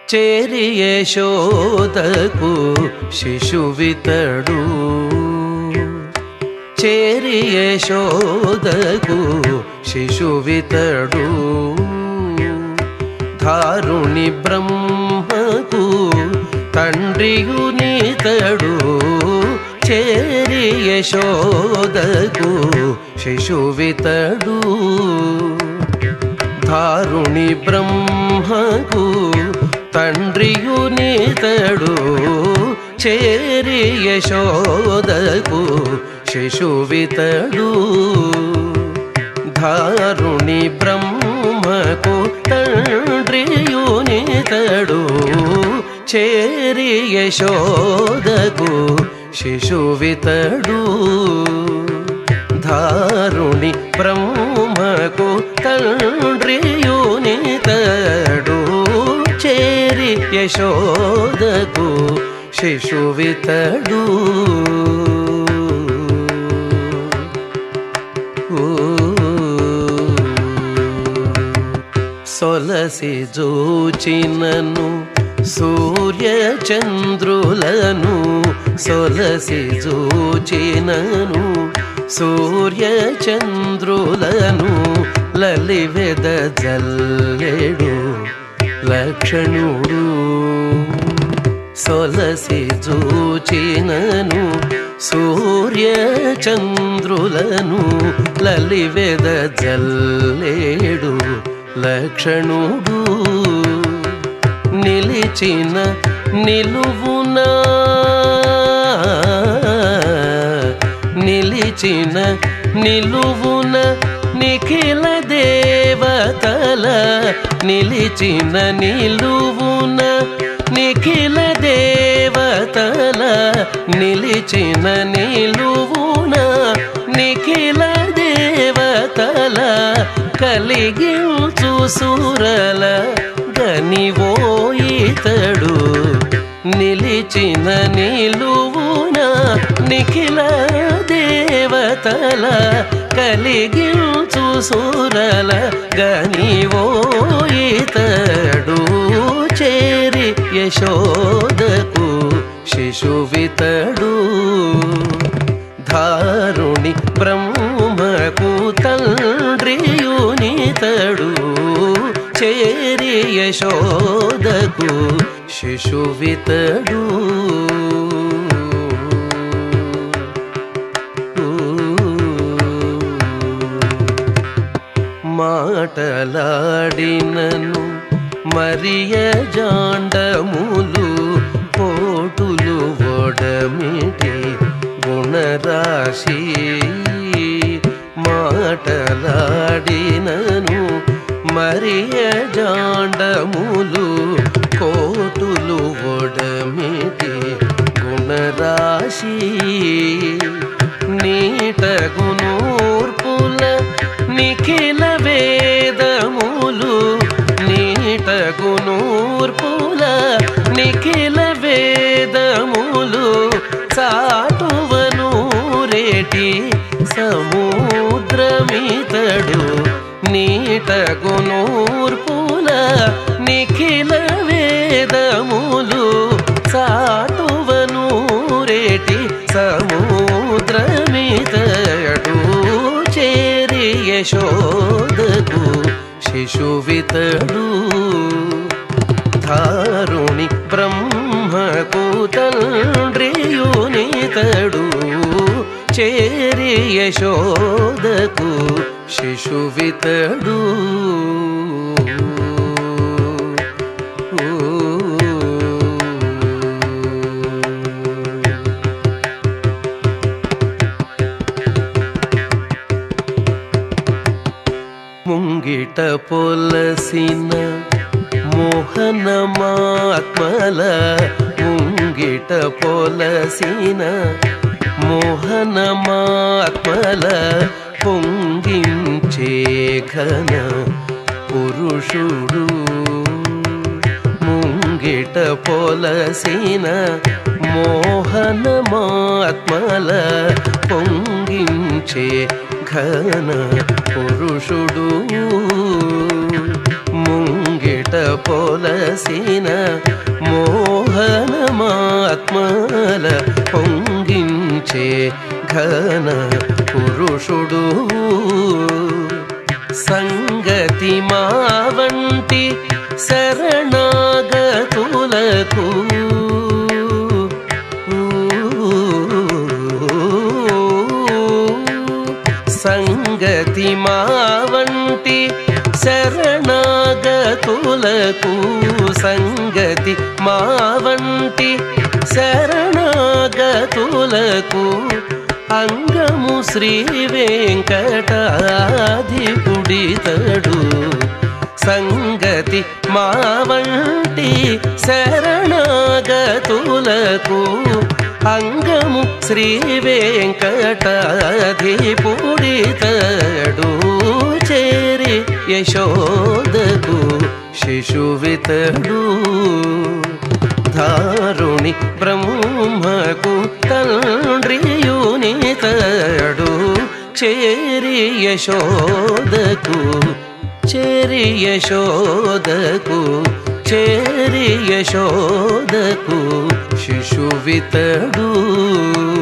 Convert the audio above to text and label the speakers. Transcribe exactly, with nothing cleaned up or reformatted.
Speaker 1: చేరి యశోదకు శిశువితడు చేరి యశోదకు శిశువితడు ధారుణి బ్రహ్మకు తండ్రియునితడు చేరి యశోదకు శిశువితడు ధారుణి బ్రహ్మకు తండ్రియునితడు చేరి యశోదకు శిశువితడు ధారుణి బ్రహ్మకు తండ్రియునితడు చేరి యశోదకు శిశువితడు ధారుణి బ్రహ్మకు తండ్రియునితడు చేరి యశోదకు శిశువితడు సొలసి జూచినను సూర్య చంద్రులను సొలసి జూచినను సూర్య చంద్రులను లలివెద జల్లెడు లక్షణుడు సొలసి జూచినను సూర్య చంద్రులను లలివెద జల్లెడు లక్షణుడు నిలిచిన నిలువునా నిలిచిన నిలువున నిఖిల దేవతల నిలిచిన నిలువున నిఖిల దేవతల నిలిచిన నిలువున నిఖిల దేవతల కలిగించు సురల గనివోయితడు నిలిచిన నిలువున నిఖిల దేవతల కలిగించు సురల గనివోయితడు చేరి యశోదకు శిశువితడు ధారుణి బ్రహ్మకు తండ్రియునితడు చేరి యశోదకు శిశువితడు మాటలాడినను మరియ జాండములు పోటులు ఒడమిటి గుణరాశి మాటలాడినను మరియ జాండములు కోటులు ఒడమిటి గుణరాశి నీటగునూర్పుల నిఖిల వేదములు నీటగునూర్పుల నిఖిల వేదములు చాటువను రేటి సముద్రమితడు నీటగునూర్పుల నిఖిల వేదములు చాటువను రేటి సముద్రమితడు చేరి యశోదకు శిశువితడు ధారుణి బ్రహ్మకు తండ్రియునితడు చేరి యశోదకు శిశువితడు ముంగిట పొలసిన మోహనమాత్మల ముంగిట పొలసిన మోహనమాత్మల పొంగించే ఘన పురుషుడు ముంగిట పొలసిన మోహనమాత్మల పొంగించే ఘన పురుషుడు ముంగిట పొలసిన మోహనమాత్మల పొంగించే ఘన పురుషుడు సంగతి మా వంటి శరణాగతులకు సంగతి మా వంటి శరణాగతులకు సంగతి మా వంటి శరణాగతులకు అంగము శ్రీ వెంకటాధిపుడితడు సంగతి మా వంటి శరణాగతులకు అంగము శ్రీ వెంకటాధిపుడితడు చేరి యశోదకు శిశువితడు ధారుణి బ్రహ్మకు తండ్రియునితడు చేరి యశోదకు చేరి యశోదకు చేరి యశోదకు శిశువితడు